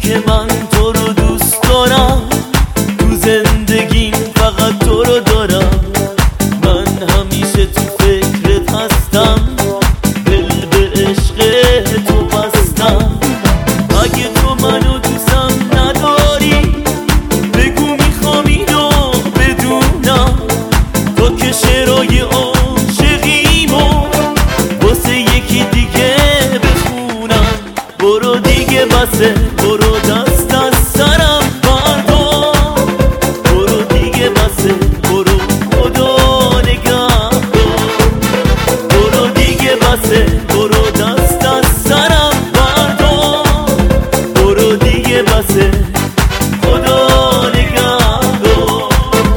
که من تو رو دوست دارم، تو زندگیم فقط تو رو دارم. من همیشه تو فکرت هستم، دل به عشق تو بستم. اگه تو منو دوستم نداری بگو میخوام اینو بدونم. تو که شعرهای عاشقیمو واسه یکی دیگه بخونم. برو دیگه بسه، برو دست از سرم بردار. برو دیگه بسه، برو خدا نگهدار. برو دیگه بسه، برو دست از سرم بردار. برو دیگه بسه، خدا نگهدار.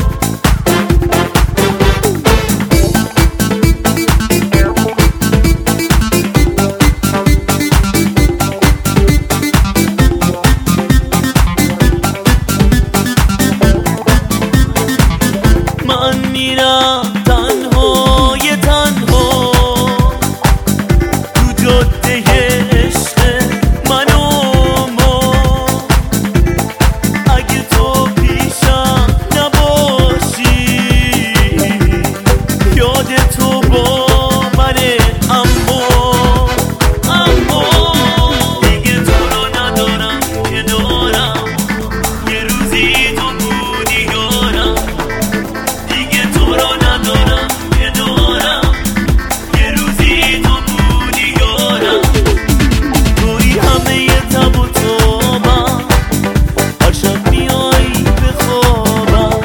من میرم تنهای تنها تو جاده عشق من و ما. اگه تو پیشم نباشی یاد تو با منه، اما دیگه تو رو ندارم که دارم. یه روزی تو بودی یارم، دیگه تو رو ندارم که دارم. یه روزی تو بودی یارم. توی همه تب و تابم، هر شب میایی بخوابم.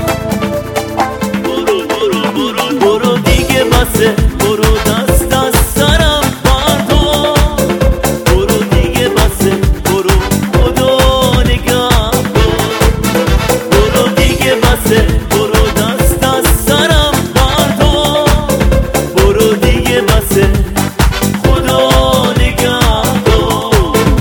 برو دیگه بسه، برو دست از سرم بردار. برو دیگه بسه، برو خدا نگهدار. برو دیگه بسه، برو دست از سرم بردار. برو دیگه بسه، خدا نگهدار.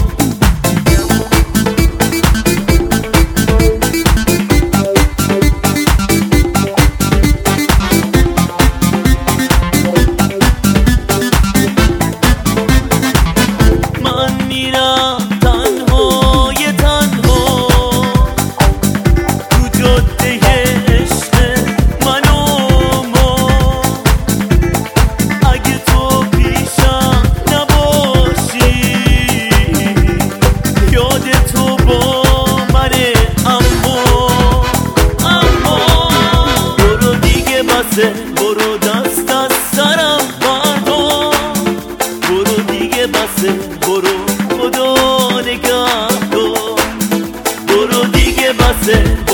من میرم تنهای تنها تو جاده عشق من و ما. اگه تو پیشم نباشی یاد تو با منه، اما برو دیگه بسه، برو دست از سرم بردار. برو دیگه بسه، برو خدا نگهدار. برو دیگه بسه،